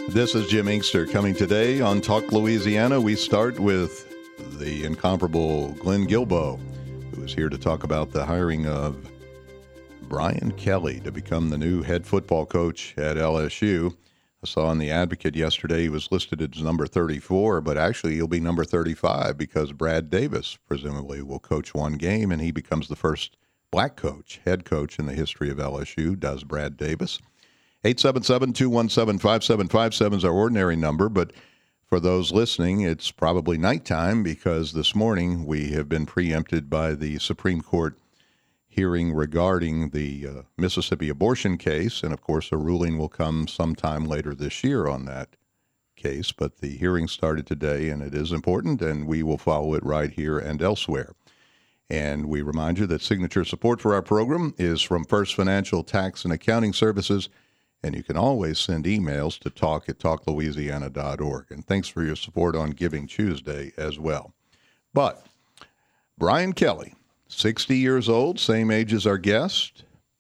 This is Jim Inkster coming today on Talk Louisiana. We start with the incomparable Glenn Guilbeau, who is here to talk about the hiring of Brian Kelly to become the new head football coach at LSU. I saw in the Advocate yesterday he was listed as number 34, but actually he'll be number 35 because Brad Davis presumably will coach one game, and he becomes the first black coach, head coach in the history of LSU, does Brad Davis. 877-217-5757 is our ordinary number, but for those listening, it's probably nighttime because this morning we have been preempted by the Supreme Court hearing regarding the Mississippi abortion case, and of course a ruling will come sometime later this year on that case, but the hearing started today, and it is important, and we will follow it right here and elsewhere. And we remind you that signature support for our program is from First Financial Tax and Accounting Services, and you can always send emails to talk@talklouisiana.org. And thanks for your support on Giving Tuesday as well. But Brian Kelly, 60 years old, same age as our guest,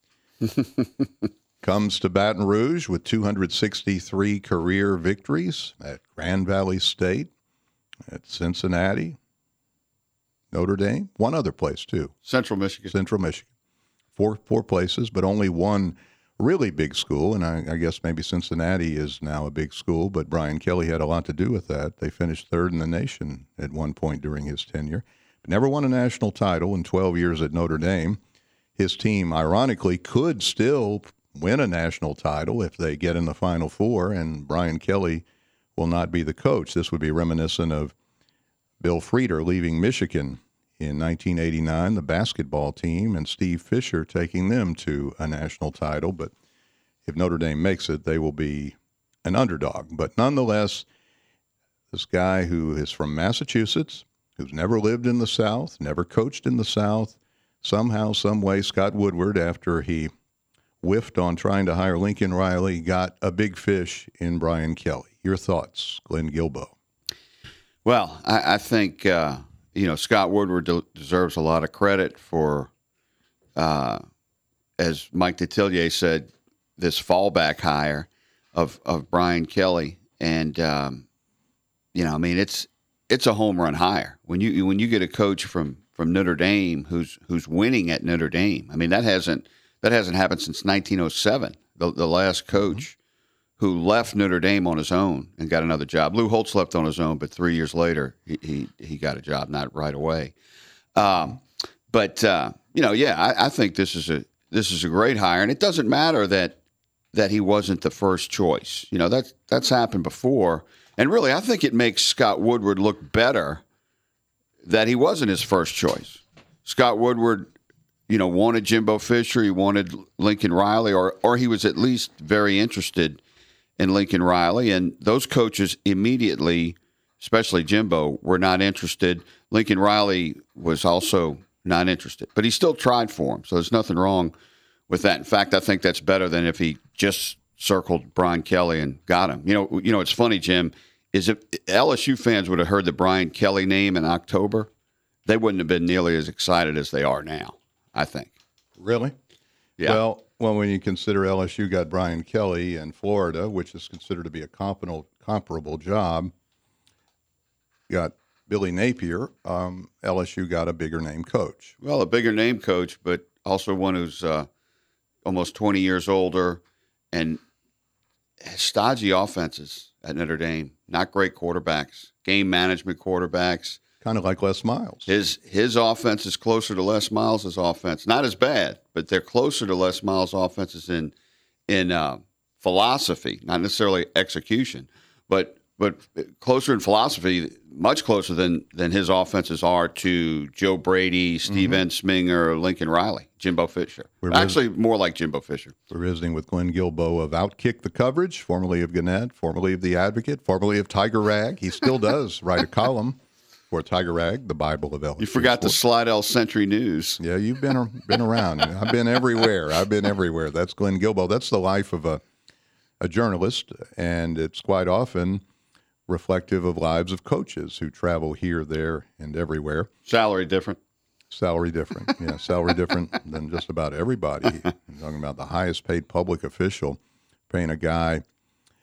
comes to Baton Rouge with 263 career victories at Grand Valley State, at Cincinnati, Notre Dame, one other place too. Central Michigan. Four places, but only one really big school, and I guess maybe Cincinnati is now a big school, but Brian Kelly had a lot to do with that. They finished third in the nation at one point during his tenure, but never won a national title in 12 years at Notre Dame. His team, ironically, could still win a national title if they get in the Final Four, and Brian Kelly will not be the coach. This would be reminiscent of Bill Frieder leaving Michigan in 1989, the basketball team, and Steve Fisher taking them to a national title. But if Notre Dame makes it, they will be an underdog. But nonetheless, this guy who is from Massachusetts, who's never lived in the South, never coached in the South, somehow, some way, Scott Woodward, after he whiffed on trying to hire Lincoln Riley, got a big fish in Brian Kelly. Your thoughts, Glenn Guilbeau? Well, I think Scott Woodward deserves a lot of credit for, as Mike Detillier said, this fallback hire of Brian Kelly, and it's a home run hire when you get a coach from Notre Dame who's winning at Notre Dame. I mean that hasn't happened since 1907. The last coach who left Notre Dame on his own and got another job. Lou Holtz left on his own, but 3 years later he got a job, not right away. I think this is a great hire, and it doesn't matter that he wasn't the first choice. That's happened before, and really I think it makes Scott Woodward look better that he wasn't his first choice. Scott Woodward, wanted Jimbo Fisher, he wanted Lincoln Riley, or he was at least very interested in Lincoln Riley, and those coaches immediately, especially Jimbo, were not interested. Lincoln Riley was also not interested, but he still tried for him, so there's nothing wrong with that. In fact, I think that's better than if he just circled Brian Kelly and got him. It's funny, Jim, is if LSU fans would have heard the Brian Kelly name in October, they wouldn't have been nearly as excited as they are now, I think. Really? Yeah. Well, when you consider LSU got Brian Kelly in Florida, which is considered to be a comparable job, got Billy Napier, LSU got a bigger name coach. Well, a bigger name coach, but also one who's almost 20 years older and has stodgy offenses at Notre Dame. Not great quarterbacks, game management quarterbacks. Kind of like Les Miles. His offense is closer to Les Miles' offense. Not as bad, but they're closer to Les Miles' offenses in philosophy, not necessarily execution, but closer in philosophy, much closer than his offenses are to Joe Brady, Steve Ensminger, Lincoln Riley, Jimbo Fisher. Actually, more like Jimbo Fisher. We're visiting with Glenn Guilbeau of Outkick the Coverage, formerly of Gannett, formerly of The Advocate, formerly of Tiger Rag. He still does write a column for Tiger Rag, the Bible of LSU. You forgot the Slidell Century News. Yeah, you've been around. I've been everywhere. That's Glenn Guilbeau. That's the life of a journalist, and it's quite often reflective of lives of coaches who travel here, there, and everywhere. Salary different. Salary different. Yeah, salary different than just about everybody. I'm talking about the highest paid public official paying a guy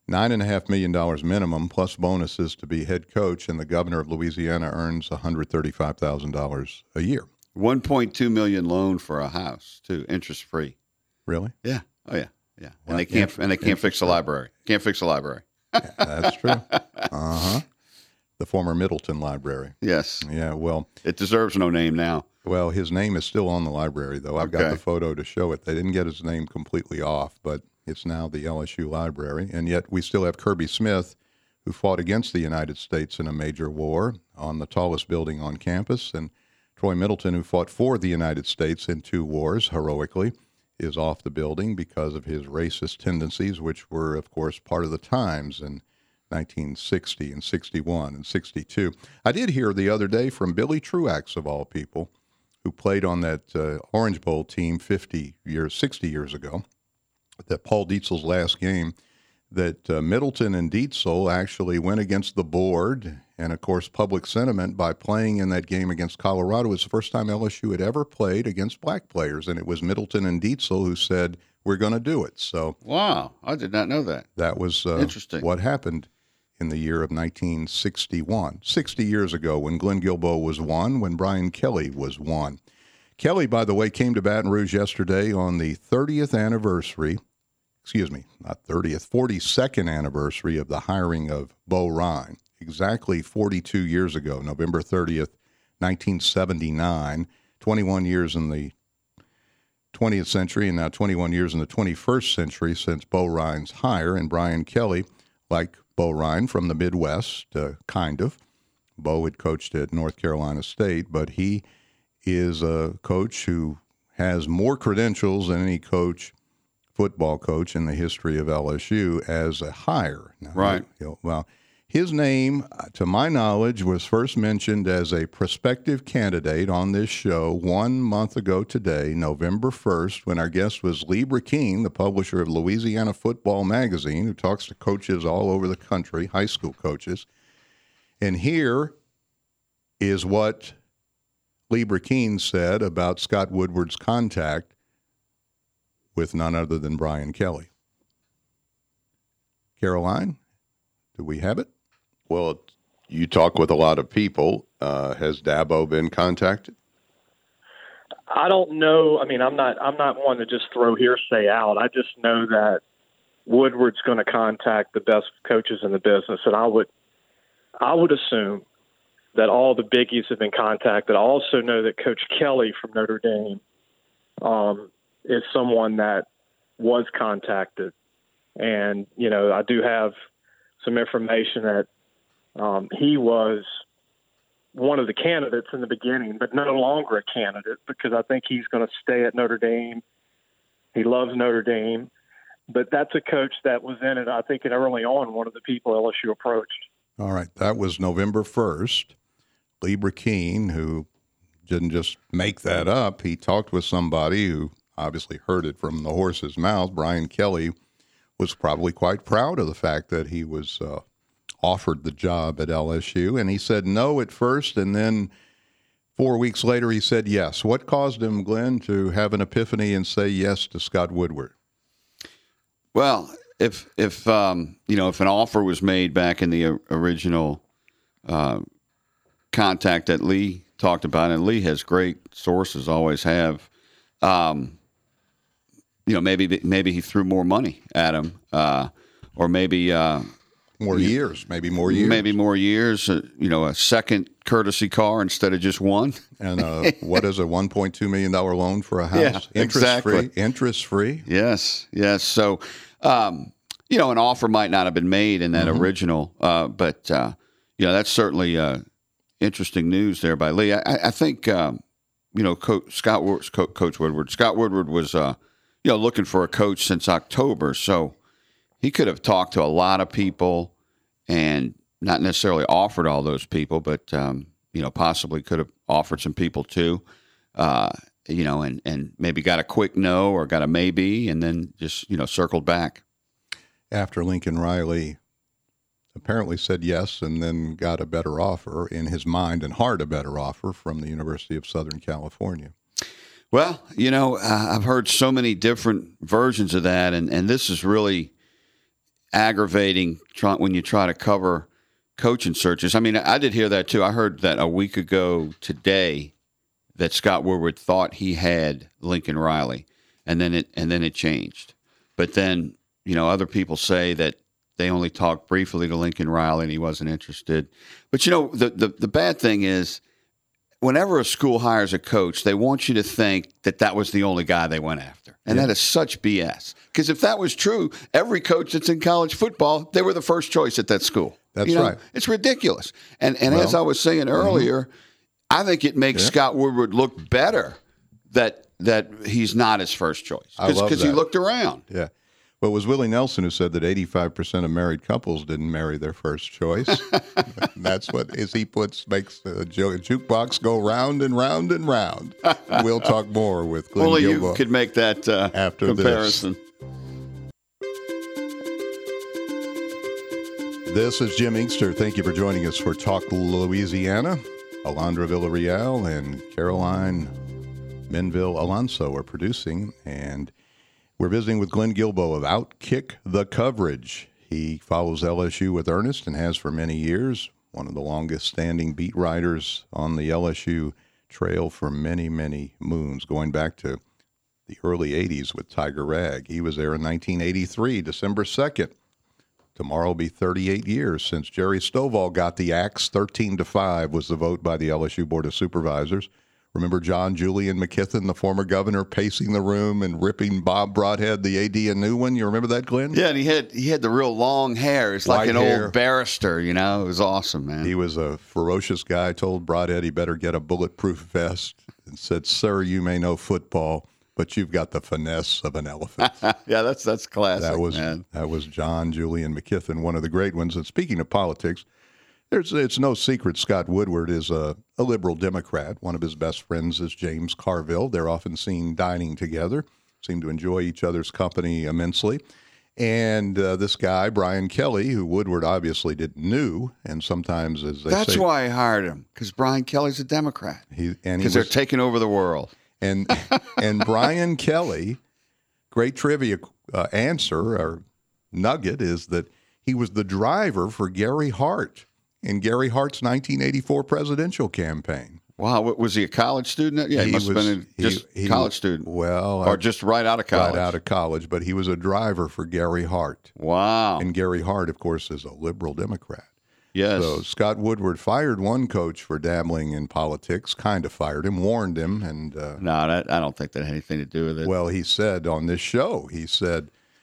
$9.5 million minimum plus bonuses to be head coach, and the governor of Louisiana earns $135,000 a year. $1.2 million loan for a house too, interest free. Really? Yeah. Oh yeah. Yeah. And they can't fix the library. Can't fix the library. Yeah, that's true. The former Middleton Library. Yes. Yeah. Well, it deserves no name now. Well, his name is still on the library, though. I've got the photo to show it. They didn't get his name completely off, but it's now the LSU Library. And yet we still have Kirby Smith, who fought against the United States in a major war on the tallest building on campus. And Troy Middleton, who fought for the United States in 2 wars heroically, is off the building because of his racist tendencies, which were, of course, part of the times in 1960 and 61 and 62. I did hear the other day from Billy Truax, of all people, who played on that Orange Bowl team 60 years ago, that Paul Dietzel's last game, that Middleton and Dietzel actually went against the board and, of course, public sentiment by playing in that game against Colorado. It was the first time LSU had ever played against black players, and it was Middleton and Dietzel who said, we're going to do it. So, wow, I did not know that. That was interesting. What happened in the year of 1961, 60 years ago, when Glenn Guilbeau was 1, when Brian Kelly was 1. Kelly, by the way, came to Baton Rouge yesterday on the 30th anniversary, 42nd anniversary of the hiring of Bo Ryan, exactly 42 years ago, November 30th, 1979, 21 years in the 20th century and now 21 years in the 21st century since Bo Ryan's hire. And Brian Kelly, like Bo Ryan from the Midwest, kind of. Bo had coached at North Carolina State, but he is a coach who has more credentials than any football coach in the history of LSU as a hire. Now, right. Well, his name, to my knowledge, was first mentioned as a prospective candidate on this show 1 month ago today, November 1st, when our guest was Lee Brecheen, the publisher of Louisiana Football Magazine, who talks to coaches all over the country, high school coaches. And here is what Lee Brecheen said about Scott Woodward's contact with none other than Brian Kelly. Caroline, do we have it? Well, you talk with a lot of people. Has Dabo been contacted? I don't know. I mean, I'm not one to just throw hearsay out. I just know that Woodward's going to contact the best coaches in the business, and I would assume that all the biggies have been contacted. I also know that Coach Kelly from Notre Dame is someone that was contacted, and I do have some information that he was one of the candidates in the beginning, but no longer a candidate because I think he's going to stay at Notre Dame. He loves Notre Dame, but that's a coach that was in it, I think, early on, one of the people LSU approached. All right. That was November 1st. Lee Brecheen, who didn't just make that up, he talked with somebody who obviously heard it from the horse's mouth. Brian Kelly was probably quite proud of the fact that he was offered the job at LSU, and he said no at first, and then 4 weeks later he said yes. What caused him, Glenn, to have an epiphany and say yes to Scott Woodward? Well, if an offer was made back in the original contact that Lee talked about, and Lee has great sources, always have. Maybe he threw more money at him, or maybe. More years. Maybe more years. A second courtesy car instead of just one. And what is a $1.2 million loan for a house? Yeah, exactly. Interest free. Yes. So, an offer might not have been made in that original, but that's certainly interesting news there by Lee. I think Coach Woodward. Scott Woodward was looking for a coach since October, so he could have talked to a lot of people and not necessarily offered all those people, but, possibly could have offered some people too, and maybe got a quick no or got a maybe and then just, circled back. After Lincoln Riley apparently said yes and then got a better offer, in his mind and heart, a better offer from the University of Southern California. Well, I've heard so many different versions of that, and this is really aggravating when you try to cover coaching searches. I mean, I did hear that too. I heard that a week ago today that Scott Woodward thought he had Lincoln Riley, and then it changed. But then, other people say that they only talked briefly to Lincoln Riley and he wasn't interested. But the bad thing is, whenever a school hires a coach, they want you to think that was the only guy they went after. And that is such BS. Because if that was true, every coach that's in college football, they were the first choice at that school. That's right. It's ridiculous. And as I was saying earlier, I think it makes Scott Woodward look better that he's not his first choice. Because he looked around. Yeah. Well, it was Willie Nelson who said that 85% of married couples didn't marry their first choice. That's what, as he makes the jukebox go round and round and round. We'll talk more with Glenn Only Guilbeau you could make that after comparison. This is Jim Inkster. Thank you for joining us for Talk Louisiana. Alondra Villarreal and Caroline Menville Alonso are producing, and we're visiting with Glenn Guilbeau of Outkick the Coverage. He follows LSU with earnest and has for many years. One of the longest-standing beat writers on the LSU trail for many, many moons, going back to the early 80s with Tiger Rag. He was there in 1983, December 2nd. Tomorrow will be 38 years since Jerry Stovall got the axe. 13-5 was the vote by the LSU Board of Supervisors. Remember John Julian McKithen, the former governor, pacing the room and ripping Bob Broadhead, the AD, a new one? You remember that, Glenn? Yeah, and he had the real long hair. It's like an old barrister, It was awesome, man. He was a ferocious guy, told Broadhead he better get a bulletproof vest, and said, "Sir, you may know football, but you've got the finesse of an elephant." Yeah, that's classic, man. That was John Julian McKithen, one of the great ones. And speaking of politics, it's no secret Scott Woodward is a liberal Democrat. One of his best friends is James Carville. They're often seen dining together, seem to enjoy each other's company immensely. And this guy, Brian Kelly, who Woodward obviously didn't know, and sometimes, as they say... That's why I hired him, because Brian Kelly's a Democrat. Because they're taking over the world. And Brian Kelly, great trivia answer or nugget is that he was the driver for Gary Hart in Gary Hart's 1984 presidential campaign. Wow, was he a college student? Yeah, he must have been a college student. Well, or just right out of college. Right out of college, but he was a driver for Gary Hart. Wow. And Gary Hart, of course, is a liberal Democrat. Yes. So Scott Woodward fired one coach for dabbling in politics, kind of fired him, warned him. And no, I don't think that had anything to do with it. Well, he said on this show, he says,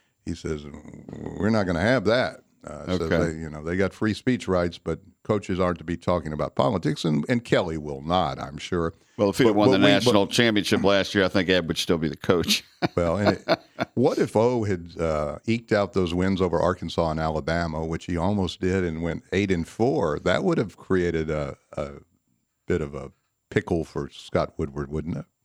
we're not going to have that. Okay. So they got free speech rights, but coaches aren't to be talking about politics, and Kelly will not, I'm sure. Well, if he had won the national championship last year, I think Ed would still be the coach. Well, what if O had eked out those wins over Arkansas and Alabama, which he almost did, and went 8-4? That would have created a bit of a pickle for Scott Woodward, wouldn't it?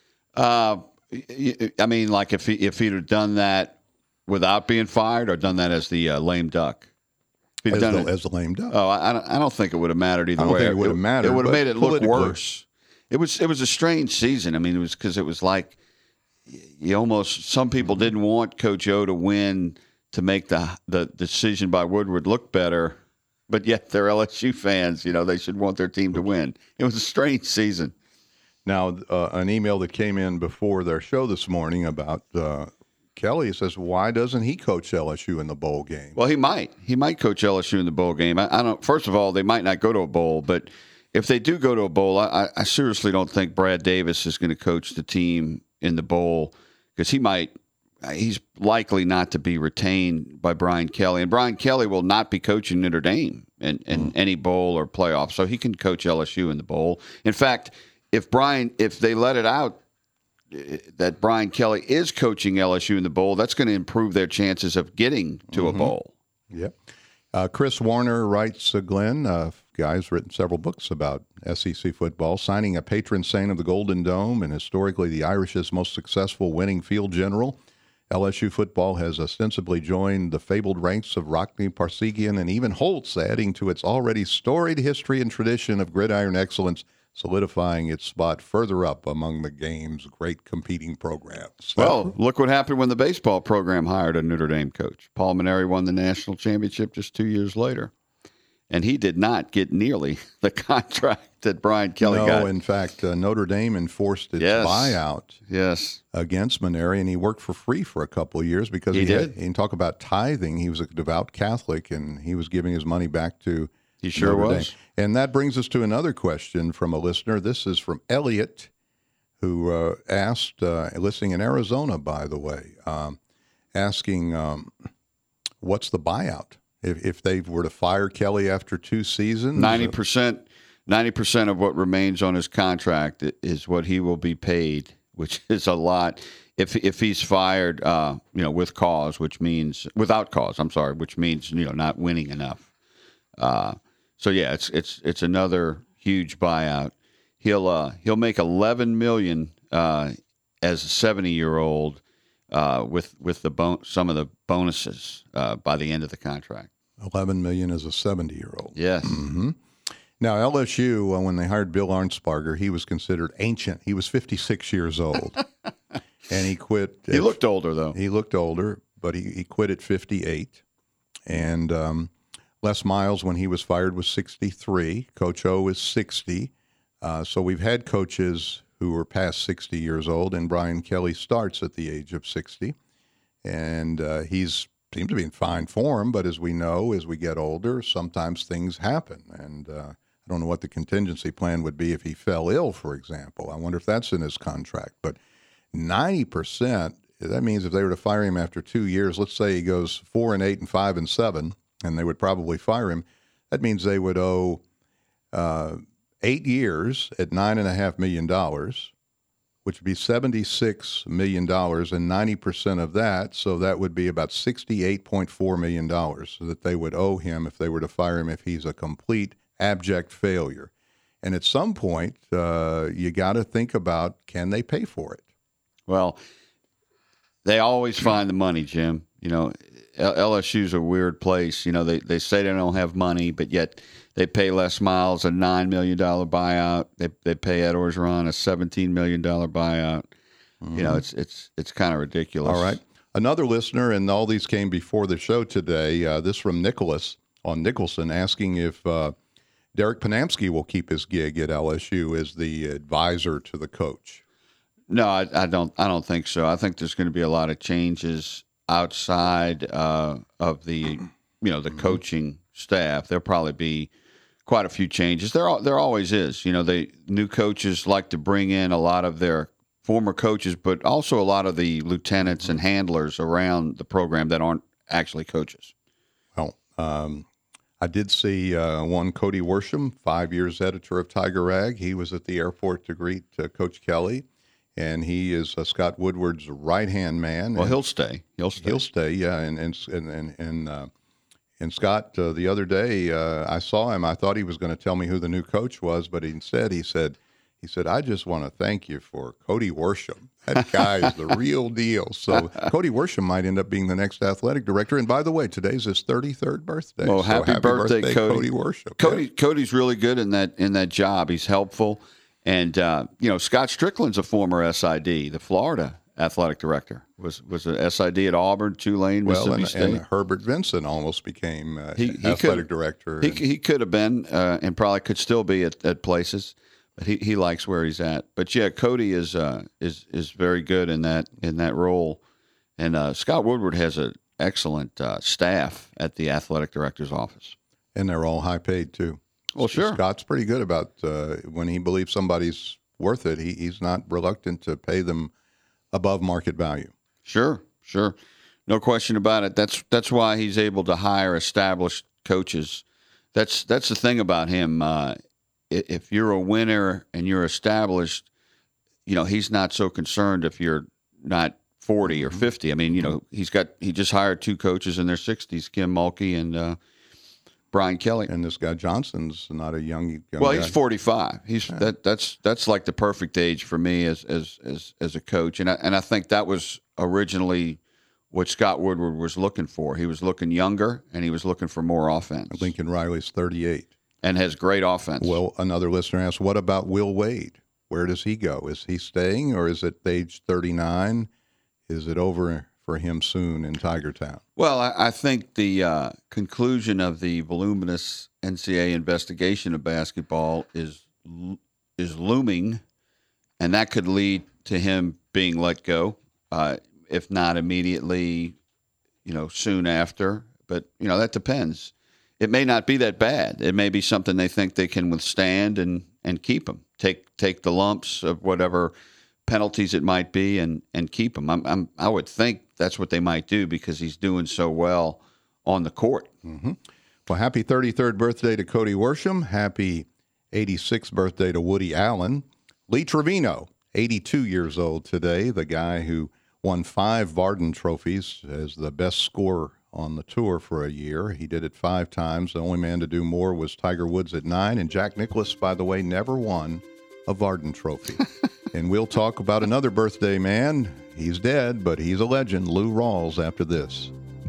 I mean, like if he'd have done that without being fired, or done that as the lame duck? As the lame duck. Oh, I don't think it would have mattered either way. I don't think it would have mattered. It would have made it look worse. It was a strange season. I mean, it was because it was like some people didn't want Coach O to win to make the decision by Woodward look better, but yet they're LSU fans. They should want their team to win. It was a strange season. Now, an email that came in before their show this morning about Kelly says, why doesn't he coach LSU in the bowl game? Well, he might. He might coach LSU in the bowl game. I don't. First of all, they might not go to a bowl, but if they do go to a bowl, I seriously don't think Brad Davis is going to coach the team in the bowl, because he's likely not to be retained by Brian Kelly, and Brian Kelly will not be coaching Notre Dame in any bowl or playoff, so he can coach LSU in the bowl. In fact, if they let it out that Brian Kelly is coaching LSU in the bowl, that's going to improve their chances of getting to a bowl. Yep. Chris Warner writes, Glenn, guy's written several books about SEC football, signing a patron saint of the Golden Dome and historically the Irish's most successful winning field general. LSU football has ostensibly joined the fabled ranks of Rockne, Parsegian, and even Holtz, adding to its already storied history and tradition of gridiron excellence solidifying its spot further up among the game's great competing programs. Well, look what happened when the baseball program hired a Notre Dame coach. Paul Maneri won the national championship just 2 years later. And he did not get nearly the contract that Brian Kelly got. No, in fact, Notre Dame enforced its buyout against Maneri, and he worked for free for a couple of years because he did. And talk about tithing. He was a devout Catholic, and he was giving his money back to He sure Notre was. Dame. And that brings us to another question from a listener. This is from Elliot, who asked, listening in Arizona, by the way, asking, what's the buyout? If they were to fire Kelly after 2 seasons? 90% of what remains on his contract is what he will be paid, which is a lot. If he's fired, with cause, which means without cause. I'm sorry, which means not winning enough. So yeah, it's another huge buyout. He'll make $11 million as a 70-year-old with some of the bonuses by the end of the contract. $11 million as a 70-year-old. Yes. Mm-hmm. Now, LSU, when they hired Bill Arnsparger, he was considered ancient. He was 56 years old, and he quit. He looked older, though. He looked older, but he quit at 58. And Les Miles, when he was fired, was 63. Coach O is 60. So we've had coaches who were past 60 years old, and Brian Kelly starts at the age of 60. And he's seems to be in fine form, but as we know, as we get older, sometimes things happen. And I don't know what the contingency plan would be if he fell ill, for example. I wonder if that's in his contract. But 90%, that means if they were to fire him after 2 years, let's say he goes 4-8 and 5-7, and they would probably fire him, that means they would owe 8 years at $9.5 million, which would be $76 million, and 90% of that, so that would be about $68.4 million so that they would owe him if they were to fire him if he's a complete abject failure. And at some point, you got to think about, can they pay for it? Well, they always find the money, Jim. LSU's a weird place. They say they don't have money, but yet they pay Les Miles a $9 million buyout. They pay Ed Orgeron a $17 million buyout. Mm-hmm. It's kind of ridiculous. All right. Another listener, and all these came before the show today, this from Nicholas on Nicholson, asking if Derek Panamsky will keep his gig at LSU as the advisor to the coach. No, I don't think so. I think there's going to be a lot of changes outside of the the coaching staff. There'll probably be quite a few changes. There always is. The new coaches like to bring in a lot of their former coaches, but also a lot of the lieutenants and handlers around the program that aren't actually coaches. Well, I did see one Cody Worsham, 5 years editor of Tiger Rag. He was at the airport to greet Coach Kelly. And he is Scott Woodward's right-hand man. Well, he'll stay. He'll stay, yeah. And Scott, the other day, I saw him. I thought he was going to tell me who the new coach was, but instead he said, I just want to thank you for Cody Worsham. That guy is the real deal. So Cody Worsham might end up being the next athletic director. And by the way, today's his 33rd birthday. Well, happy birthday, Cody Worsham. Cody's really good in that job. He's helpful. And, Scott Strickland's a former SID, the Florida athletic director, was an SID at Auburn, Tulane, Mississippi State. And Herbert Vincent almost became athletic director. He could have been and probably could still be at places, but he likes where he's at. But, yeah, Cody is very good in that role. And Scott Woodward has an excellent staff at the athletic director's office. And they're all high paid, too. Well, sure. Scott's pretty good about when he believes somebody's worth it, he's not reluctant to pay them above market value. Sure. No question about it. That's why he's able to hire established coaches. That's the thing about him. If you're a winner and you're established, he's not so concerned if you're not 40 or 50. I mean, he just hired 2 coaches in their 60s, Kim Mulkey and Brian Kelly. And this guy Johnson's not a young well, guy. He's 45. That's like the perfect age for me as a coach. And I think that was originally what Scott Woodward was looking for. He was looking younger and he was looking for more offense. Lincoln Riley's 38. and has great offense. Well, another listener asked, what about Will Wade? Where does he go? Is he staying, or is it age 39? Is it over for him soon in Tiger Town? Well, I think the conclusion of the voluminous NCAA investigation of basketball is looming, and that could lead to him being let go, if not immediately, soon after. But, that depends. It may not be that bad. It may be something they think they can withstand and keep him. Take the lumps of whatever penalties it might be and keep him. I would think that's what they might do because he's doing so well on the court. Mm-hmm. Well, happy 33rd birthday to Cody Worsham. Happy 86th birthday to Woody Allen. Lee Trevino, 82 years old today, the guy who won 5 Vardon trophies as the best scorer on the tour for a year. He did it 5 times. The only man to do more was Tiger Woods at 9. And Jack Nicklaus, by the way, never won a Vardon trophy. And we'll talk about another birthday man. He's dead, but he's a legend, Lou Rawls, after this.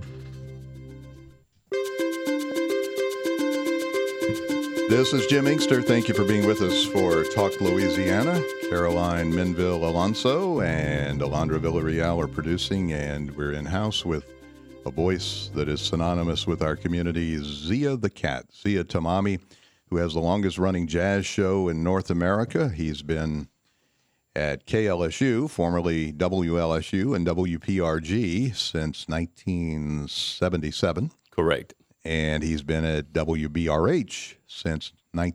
This is Jim Inkster. Thank you for being with us for Talk Louisiana. Caroline Minville Alonso and Alondra Villarreal are producing, and we're in-house with a voice that is synonymous with our community, Zia the Cat, Zia Tamami, who has the longest-running jazz show in North America. He's been at KLSU, formerly WLSU, and WPRG since 1977. Correct. And he's been at WBRH since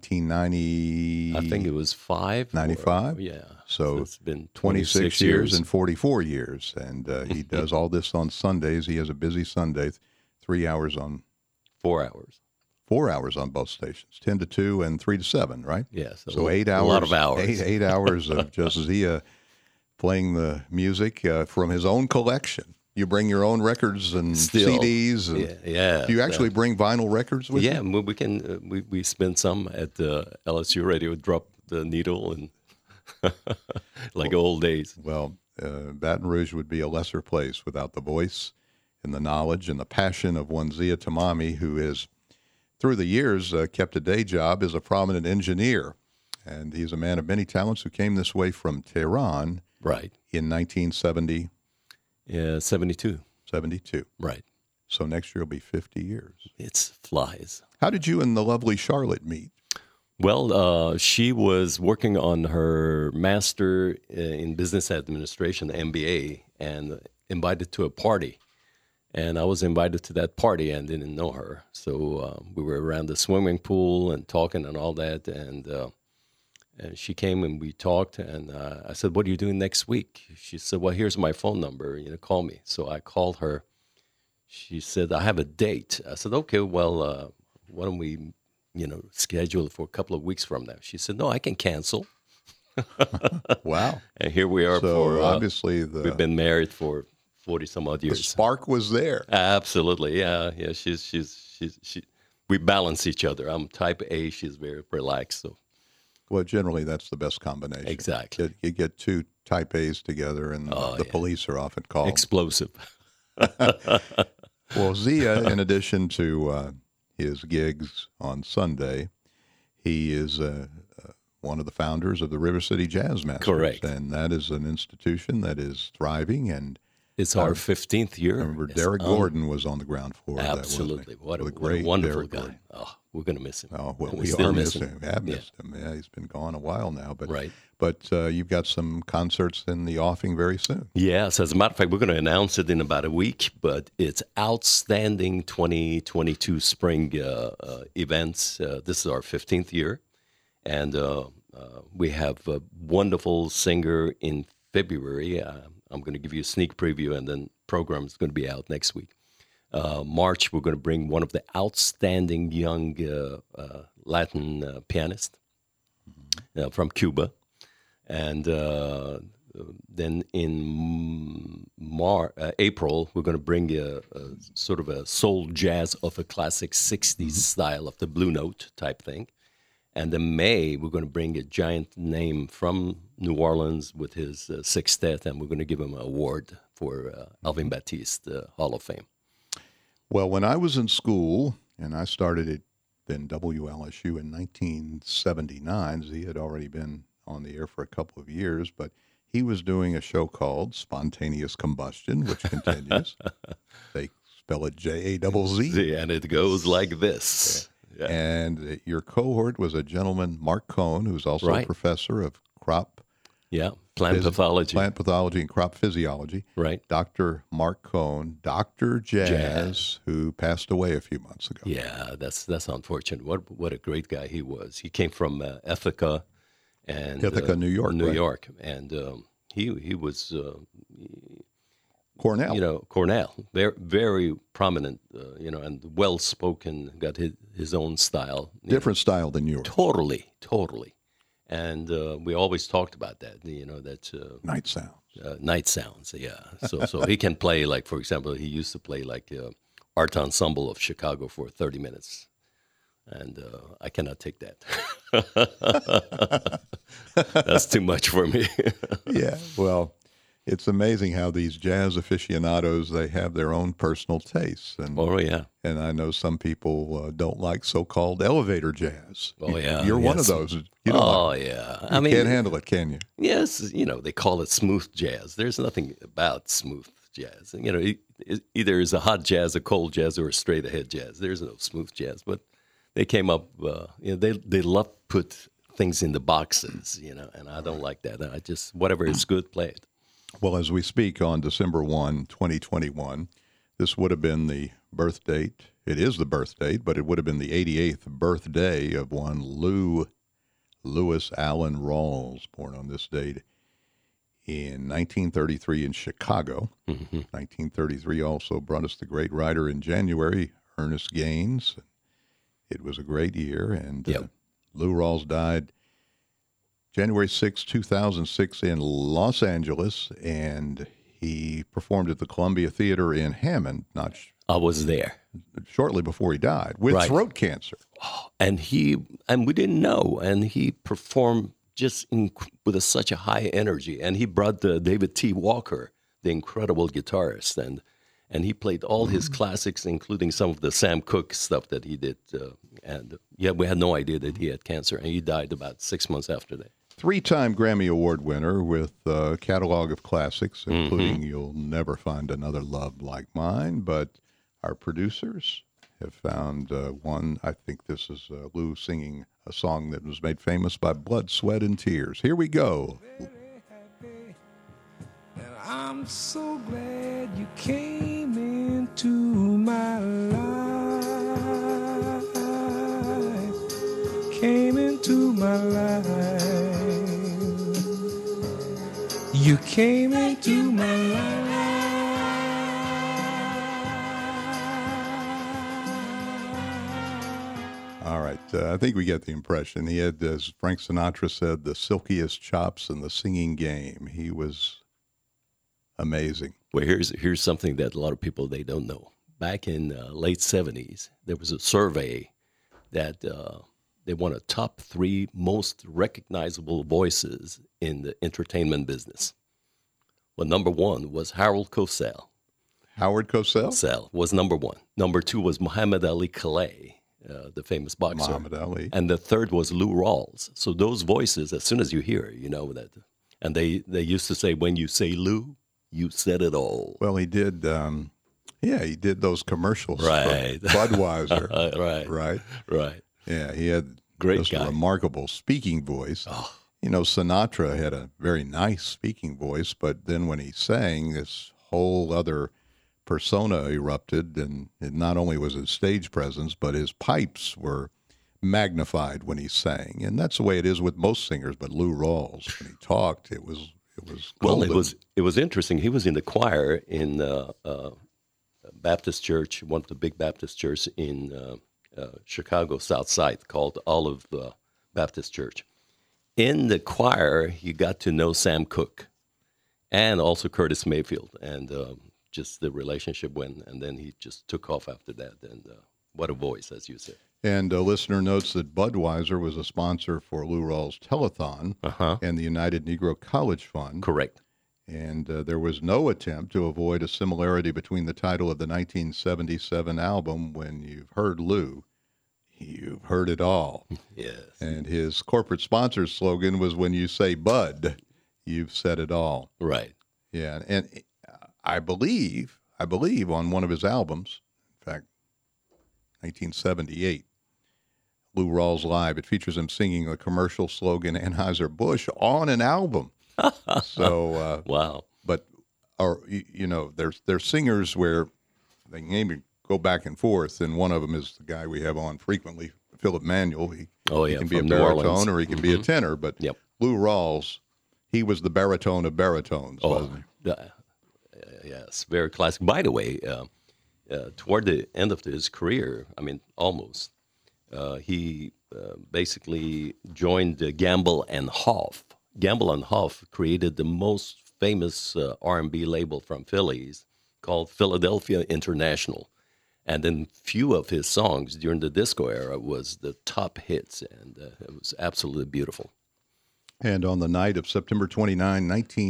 1990. I think it was 95? Yeah. So it's been 26 years and 44 years. And he does all this on Sundays. He has a busy Sunday, 3 hours on... 4 hours. 4 hours on both stations, 10 to 2 and 3 to 7, right? Yes. So 8 hours. A lot of hours. 8 hours of just Zia playing the music from his own collection. You bring your own records and CDs. And yeah. Do you actually bring vinyl records with you? Yeah, we can. We spin some at the LSU radio. Drop the needle and like old days. Well, Baton Rouge would be a lesser place without the voice and the knowledge and the passion of one Zia Tamami, who is, through the years, kept a day job as a prominent engineer. And he's a man of many talents who came this way from Tehran right. in 1970. Yeah, 72. 72. Right. So next year will be 50 years. It flies. How did you and the lovely Charlotte meet? Well, she was working on her master in business administration, MBA, and invited to a party. And I was invited to that party and didn't know her. So we were around the swimming pool and talking and all that. And she came and we talked. And I said, what are you doing next week? She said, well, here's my phone number. Call me. So I called her. She said, I have a date. I said, okay, well, why don't we, schedule it for a couple of weeks from now? She said, no, I can cancel. Wow. And here we are. So obviously we've been married for 40 some odd years. The spark was there. Absolutely. Yeah. We balance each other. I'm type A. She's very relaxed. So. Well, generally that's the best combination. Exactly. You get two type A's together and the police are often called. Explosive. Well, Zia, in addition to his gigs on Sunday, he is one of the founders of the River City Jazz Masters. Correct. And that is an institution that is thriving. And it's our 15th year. I remember Derek Gordon was on the ground floor. Absolutely. Of that, what a wonderful Derek guy. Gordon. Oh, we're going to miss him. Oh, well, we we still are miss missing him. We have missed him. Yeah, he's been gone a while now. But right. But you've got some concerts in the offing very soon. Yes, as a matter of fact, we're going to announce it in about a week. But it's Outstanding 2022 Spring events. This is our 15th year. And we have a wonderful singer in February. I'm going to give you a sneak preview, and then program is going to be out next week. March, we're going to bring one of the outstanding young Latin pianists from Cuba. And then in April, we're going to bring a sort of a soul jazz of a classic 60s style of the Blue Note type thing. And in May, we're going to bring a giant name from New Orleans with his sextet, and we're going to give him an award for Alvin Baptiste Hall of Fame. Well, when I was in school, and I started at in WLSU in 1979. He had already been on the air for a couple of years, but he was doing a show called Spontaneous Combustion, which continues. They spell it J-A-Z-Z. And it goes like this. Yeah. And your cohort was a gentleman, Mark Cohn, who's also a professor of crop plant pathology. Plant pathology and crop physiology. Right. Dr. Mark Cohn, Dr. Jazz, who passed away a few months ago. Yeah, that's unfortunate. What a great guy he was. He came from Ithaca, New York. New right? York, and he was Cornell. Cornell, very very prominent, and well spoken. Got his own style. Different style than yours. Totally. And we always talked about that. That Night sounds. Night sounds. Yeah. So he can play, like, for example, he used to play like Art Ensemble of Chicago for 30 minutes. And I cannot take that. That's too much for me. Yeah, well, it's amazing how these jazz aficionados, they have their own personal tastes. And, and I know some people don't like so-called elevator jazz. Oh, yeah. You're one of those. You don't I mean, can't handle it, can you? Yes, they call it smooth jazz. There's nothing about smooth jazz. Either it's a hot jazz, a cold jazz, or a straight-ahead jazz. There's no smooth jazz, but they came up, they love put things in the boxes, and I don't like that. I just, whatever is good, play it. Well, as we speak on December 1, 2021, this would have been the birth date. It is the birth date, but it would have been the 88th birthday of one Lewis Allen Rawls, born on this date in 1933 in Chicago. 1933 also brought us the great writer in January, Ernest Gaines. It was a great year, and Lou Rawls died January 6, 2006 in Los Angeles, and he performed at the Columbia Theater in Hammond, I was there. Shortly before he died, with throat cancer. And we didn't know, and he performed just with such a high energy, and he brought David T. Walker, the incredible guitarist, and he played all his classics, including some of the Sam Cooke stuff that he did. We had no idea that he had cancer, and he died about 6 months after that. 3-time Grammy Award winner with a catalog of classics, including You'll Never Find Another Love Like Mine. But our producers have found one. I think this is Lou singing a song that was made famous by Blood, Sweat, and Tears. Here we go. And I'm so glad you came into my life. Came into my life. You came into my life. All right. I think we get the impression. He had, as Frank Sinatra said, the silkiest chops in the singing game. He was amazing. Well, here's something that a lot of people, they don't know. Back in late 70s, there was a survey that they wanted top 3 most recognizable voices in the entertainment business. Well, number 1 was Harold Cosell. Howard Cosell? Cosell was number 1. Number 2 was Muhammad Ali Calais, the famous boxer. Muhammad Ali. And the third was Lou Rawls. So those voices, as soon as you hear it, you know that. And they used to say, when you say Lou, you said it all. Well, he did. He did those commercials right. for Budweiser. Right. Yeah, he had Great a remarkable speaking voice. Oh. Sinatra had a very nice speaking voice, but then when he sang, this whole other persona erupted, and it not only was his stage presence, but his pipes were magnified when he sang. And that's the way it is with most singers, but Lou Rawls, when he talked, it was golden. Well, it was interesting. He was in the choir in Baptist Church, one of the big Baptist churches in Chicago South Side called Olive Baptist Church. In the choir, he got to know Sam Cooke and also Curtis Mayfield, and just the relationship went, and then he just took off after that. And what a voice, as you said. And a listener notes that Budweiser was a sponsor for Lou Rawls' Telethon and the United Negro College Fund. Correct. And there was no attempt to avoid a similarity between the title of the 1977 album, When You've Heard Lou, you've heard it all. Yes. And his corporate sponsor slogan was, when you say Bud, you've said it all. Right. Yeah. And I believe on one of his albums, in fact, 1978, Lou Rawls Live, it features him singing a commercial slogan, Anheuser-Busch, on an album. So, Wow. but, there's singers where they can maybe go back and forth, and one of them is the guy we have on frequently, Philip Manuel. He can be a from New Orleans. baritone or he can be a tenor, but Yep. Lou Rawls, he was the baritone of baritones, wasn't he? Yes, very classic. By the way, toward the end of his career, I mean, almost, he basically joined Gamble and Hoff. Gamble and Hoff created the most famous R&B label from Phillies called Philadelphia International. And then few of his songs during the disco era was the top hits, and it was absolutely beautiful. And on the night of September 29,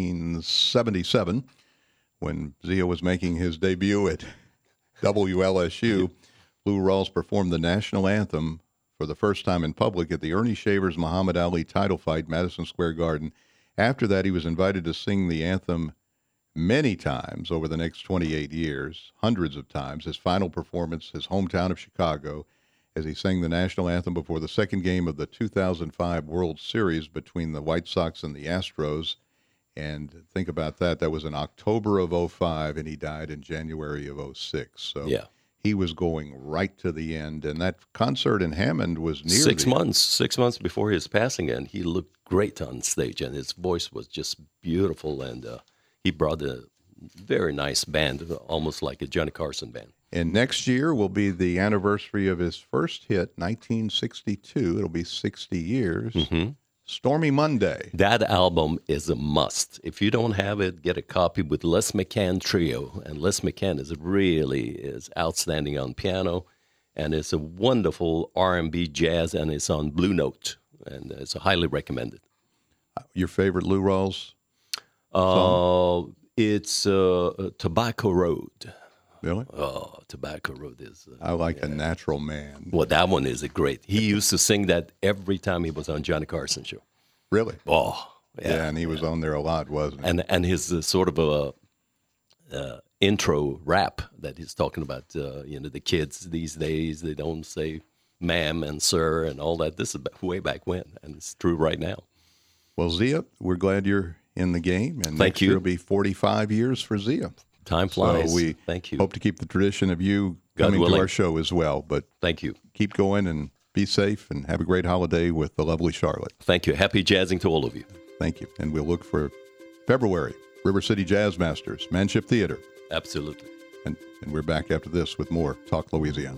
1977, when Zia was making his debut at WLSU, Lou Rawls performed the national anthem for the first time in public at the Ernie Shavers Muhammad Ali title fight, Madison Square Garden. After that, he was invited to sing the anthem many times over the next 28 years, hundreds of times. His final performance, his hometown of Chicago, as he sang the national anthem before the second game of the 2005 World Series between the White Sox and the Astros. And think about that. That was in October of 2005, and he died in January of 2006. So Yeah. he was going right to the end. And that concert in Hammond was near 6 months before his passing, and he looked great on stage, and his voice was just beautiful, and he brought a very nice band, almost like a Johnny Carson band. And next year will be the anniversary of his first hit, 1962. It'll be 60 years. Mm-hmm. Stormy Monday. That album is a must. If you don't have it, get a copy with Les McCann Trio. And Les McCann is outstanding on piano, and it's a wonderful R&B jazz, and it's on Blue Note, and it's highly recommended. Your favorite Lou Rawls? It's Tobacco Road. Really? Oh, Tobacco Road is... I like A Natural Man. well, that one is a great... He used to sing that every time he was on Johnny Carson show. Really? Oh, Yeah, and he was on there a lot, wasn't he? and his sort of a intro rap that he's talking about, the kids these days, they don't say ma'am and sir and all that. This is way back when, and it's true right now. Well, Zia, we're glad you're in the game. And Thank next you. year will be 45 years for Zia. Time flies. So we Thank you. hope to keep the tradition of you God coming to willing. our show as well. But Thank you. keep going and be safe and have a great holiday with the lovely Charlotte. Thank you. Happy jazzing to all of you. Thank you. And we'll look for February, River City Jazz Masters, Manship Theater. Absolutely. And we're back after this with more Talk Louisiana.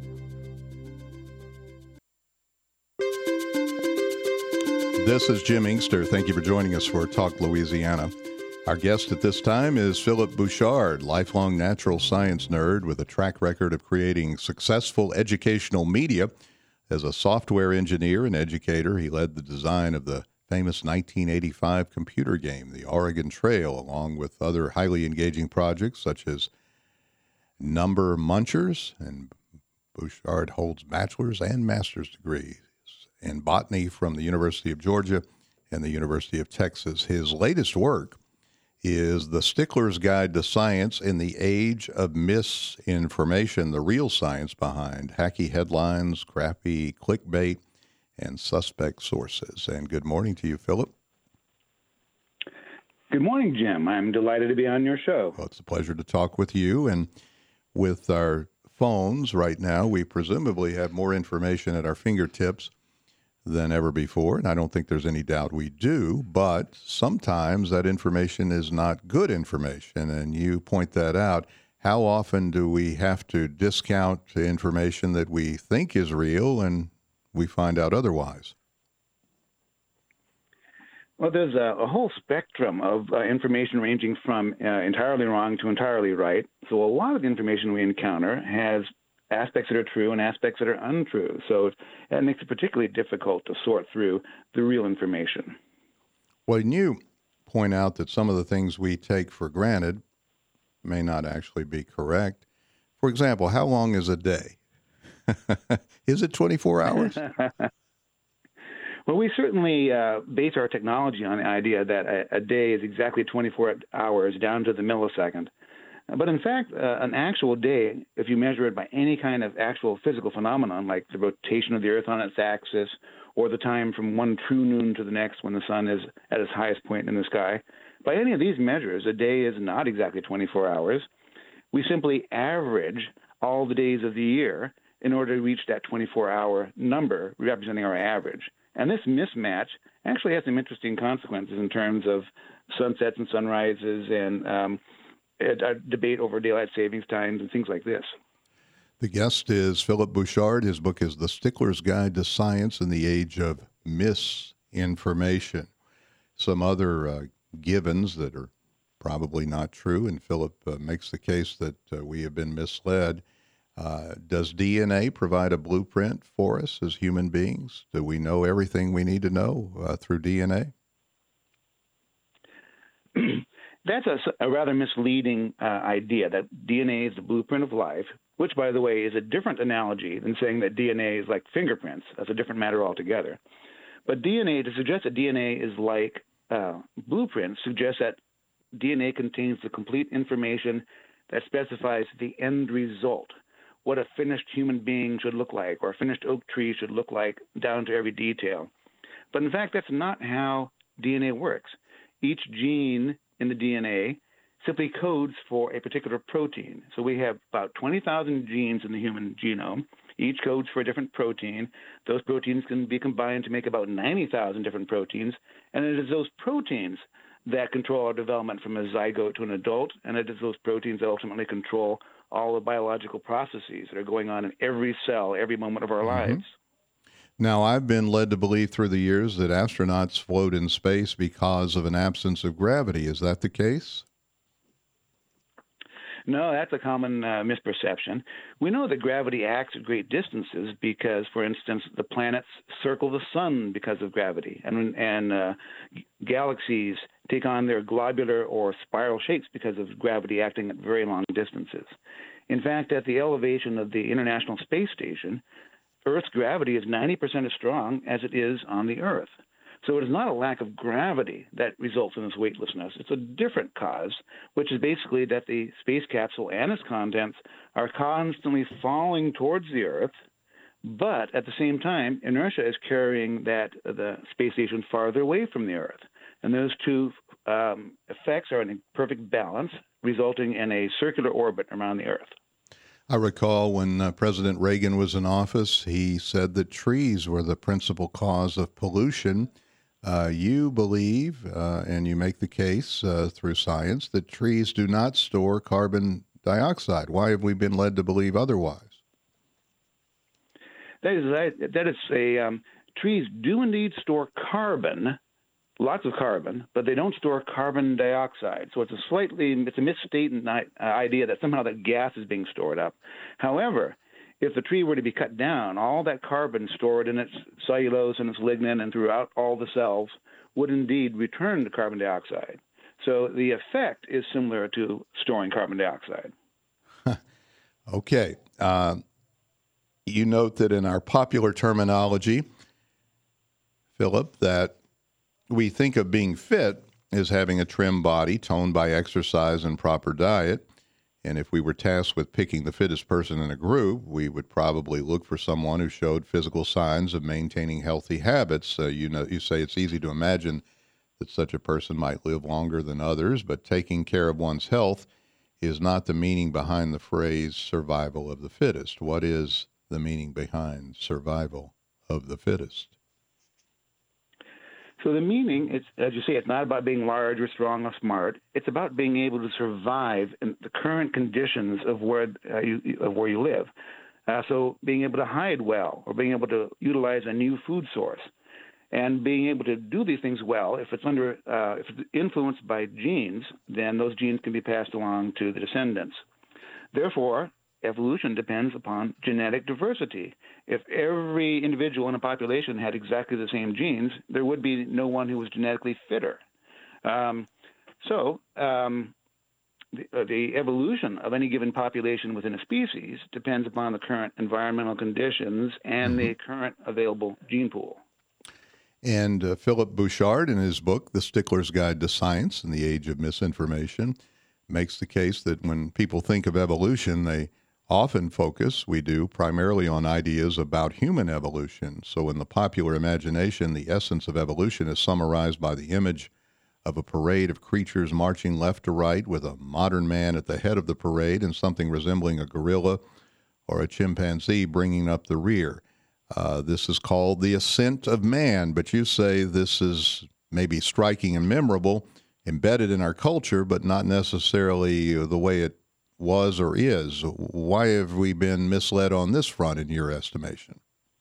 This is Jim Inkster. Thank you for joining us for Talk Louisiana. Our guest at this time is Philip Bouchard, lifelong natural science nerd with a track record of creating successful educational media. As a software engineer and educator, he led the design of the famous 1985 computer game, The Oregon Trail, along with other highly engaging projects such as Number Munchers, and Bouchard holds bachelor's and master's degrees in botany from the University of Georgia and the University of Texas. His latest work is The Stickler's Guide to Science in the Age of Misinformation, the real science behind hacky headlines, crappy clickbait, and suspect sources. And good morning to you, Philip. Good morning, Jim. I'm delighted to be on your show. Well, it's a pleasure to talk with you. And with our phones right now, we presumably have more information at our fingertips than ever before. And I don't think there's any doubt we do. But sometimes that information is not good information. And you point that out. How often do we have to discount information that we think is real and we find out otherwise? Well, there's a whole spectrum of information ranging from entirely wrong to entirely right. So a lot of the information we encounter has aspects that are true and aspects that are untrue. So that makes it particularly difficult to sort through the real information. Well, and you point out that some of the things we take for granted may not actually be correct. For example, how long is a day? Is it 24 hours? Well, we certainly base our technology on the idea that a day is exactly 24 hours down to the millisecond. But in fact, an actual day, if you measure it by any kind of actual physical phenomenon, like the rotation of the Earth on its axis, or the time from one true noon to the next when the sun is at its highest point in the sky, by any of these measures, a day is not exactly 24 hours. We simply average all the days of the year in order to reach that 24-hour number representing our average. And this mismatch actually has some interesting consequences in terms of sunsets and sunrises and a debate over daylight savings times and things like this. The guest is Philip Bouchard. His book is The Stickler's Guide to Science in the Age of Misinformation. Some other givens that are probably not true, and Philip makes the case that we have been misled. Does DNA provide a blueprint for us as human beings? Do we know everything we need to know through DNA? That's a rather misleading idea that DNA is the blueprint of life, which, by the way, is a different analogy than saying that DNA is like fingerprints. That's a different matter altogether. But DNA, to suggest that DNA is like blueprints, suggests that DNA contains the complete information that specifies the end result, what a finished human being should look like, or a finished oak tree should look like, down to every detail. But in fact, that's not how DNA works. Each gene in the DNA simply codes for a particular protein. So we have about 20,000 genes in the human genome. Each codes for a different protein. Those proteins can be combined to make about 90,000 different proteins. And it is those proteins that control our development from a zygote to an adult, and it is those proteins that ultimately control all the biological processes that are going on in every cell, every moment of our lives. Now, I've been led to believe through the years that astronauts float in space because of an absence of gravity. Is that the case? No, that's a common misperception. We know that gravity acts at great distances because, for instance, the planets circle the sun because of gravity, and galaxies take on their globular or spiral shapes because of gravity acting at very long distances. In fact, at the elevation of the International Space Station, Earth's gravity is 90% as strong as it is on the Earth. So it is not a lack of gravity that results in this weightlessness. It's a different cause, which is basically that the space capsule and its contents are constantly falling towards the Earth, but at the same time, inertia is carrying the space station farther away from the Earth. And those two effects are in perfect balance, resulting in a circular orbit around the Earth. I recall when President Reagan was in office, he said that trees were the principal cause of pollution. You believe, and you make the case through science, that trees do not store carbon dioxide. Why have we been led to believe otherwise? Trees do indeed store carbon, lots of carbon, but they don't store carbon dioxide. So it's a misstated idea that somehow that gas is being stored up. However, if the tree were to be cut down, all that carbon stored in its cellulose and its lignin and throughout all the cells would indeed return to carbon dioxide. So the effect is similar to storing carbon dioxide. Okay. You note that in our popular terminology, Philip, that we think of being fit as having a trim body, toned by exercise and proper diet. And if we were tasked with picking the fittest person in a group, we would probably look for someone who showed physical signs of maintaining healthy habits. You say it's easy to imagine that such a person might live longer than others, but taking care of one's health is not the meaning behind the phrase survival of the fittest. What is the meaning behind survival of the fittest? So the meaning, as you say, it's not about being large or strong or smart. It's about being able to survive in the current conditions of where you live. So being able to hide well, or being able to utilize a new food source, and being able to do these things well. If it's influenced by genes, then those genes can be passed along to the descendants. Therefore, evolution depends upon genetic diversity. If every individual in a population had exactly the same genes, there would be no one who was genetically fitter. So the evolution of any given population within a species depends upon the current environmental conditions and the current available gene pool. And Philip Bouchard, in his book, The Stickler's Guide to Science in the Age of Misinformation, makes the case that when people think of evolution, they often focus, we do, primarily on ideas about human evolution. So in the popular imagination, the essence of evolution is summarized by the image of a parade of creatures marching left to right with a modern man at the head of the parade and something resembling a gorilla or a chimpanzee bringing up the rear. This is called the ascent of man, but you say this is maybe striking and memorable, embedded in our culture, but not necessarily the way it was or is. Why have we been misled on this front, in your estimation?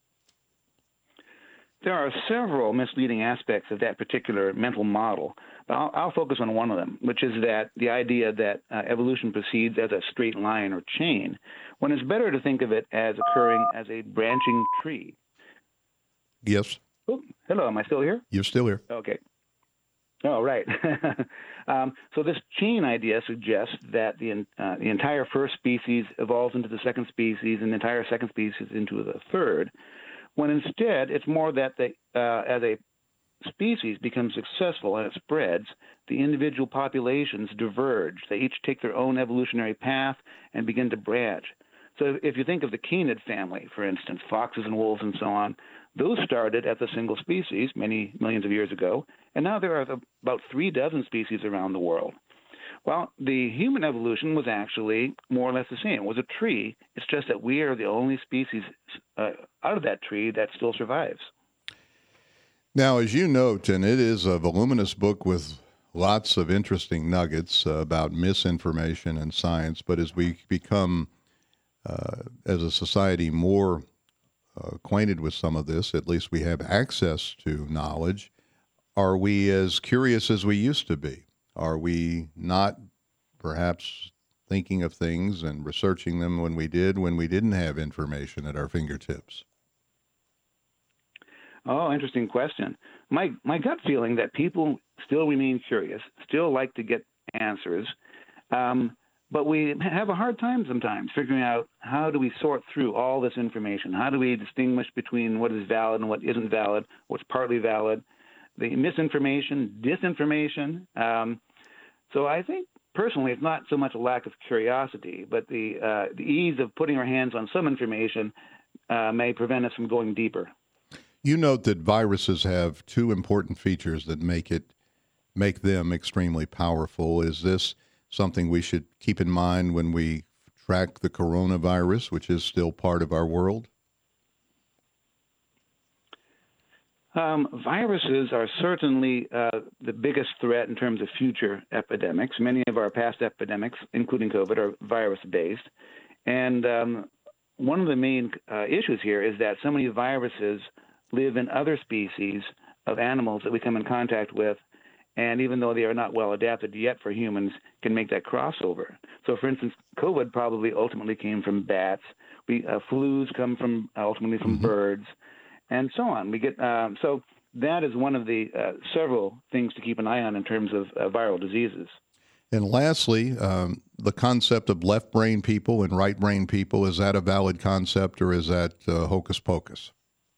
There are several misleading aspects of that particular mental model. I'll focus on one of them, which is that the idea that evolution proceeds as a straight line or chain, when it's better to think of it as occurring as a branching tree. Yes. Oh, hello, am I still here? You're still here. Okay. Oh, right. So this chain idea suggests that the entire first species evolves into the second species and the entire second species into the third, when instead it's more that as a species becomes successful and it spreads, the individual populations diverge. They each take their own evolutionary path and begin to branch. So if you think of the canid family, for instance, foxes and wolves and so on, those started as a single species many millions of years ago, and now there are about 36 species around the world. Well, the human evolution was actually more or less the same. It was a tree. It's just that we are the only species out of that tree that still survives. Now, as you note, and it is a voluminous book with lots of interesting nuggets about misinformation and science, but as we become, as a society, more acquainted with some of this, at least we have access to knowledge, are we as curious as we used to be? Are we not perhaps thinking of things and researching them when we didn't have information at our fingertips? Oh, interesting question. My gut feeling that people still remain curious, still like to get answers, but we have a hard time sometimes figuring out how do we sort through all this information? How do we distinguish between what is valid and what isn't valid, what's partly valid, the misinformation, disinformation? So I think personally it's not so much a lack of curiosity, but the ease of putting our hands on some information may prevent us from going deeper. You note that viruses have two important features that make them extremely powerful. Is this something we should keep in mind when we track the coronavirus, which is still part of our world? Viruses are certainly the biggest threat in terms of future epidemics. Many of our past epidemics, including COVID, are virus-based. And one of the main issues here is that so many viruses live in other species of animals that we come in contact with, and even though they are not well adapted yet for humans, can make that crossover. So, for instance, COVID probably ultimately came from bats. Flus come ultimately from birds, and so on. We get so that is one of the several things to keep an eye on in terms of viral diseases. And lastly, the concept of left brain people and right brain people, is that a valid concept or is that hocus pocus?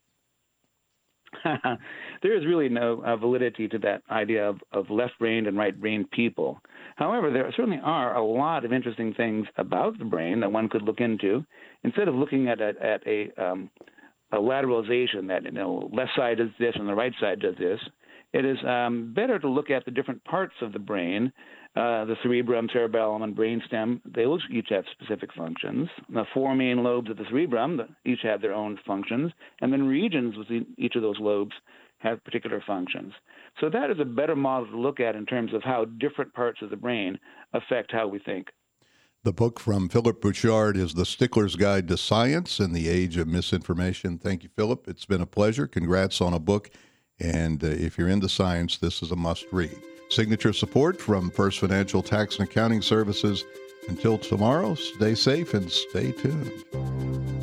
There is really no validity to that idea of left-brained and right-brained people. However, there certainly are a lot of interesting things about the brain that one could look into. Instead of looking at a lateralization that, left side does this and the right side does this, it is better to look at the different parts of the brain, the cerebrum, cerebellum, and brainstem. They each have specific functions. The four main lobes of the cerebrum each have their own functions, and then regions within each of those lobes have particular functions. So that is a better model to look at in terms of how different parts of the brain affect how we think. The book from Philip Bouchard is The Stickler's Guide to Science in the Age of Misinformation. Thank you, Philip. It's been a pleasure. Congrats on a book. And if you're into science, this is a must-read. Signature support from First Financial Tax and Accounting Services. Until tomorrow, stay safe and stay tuned.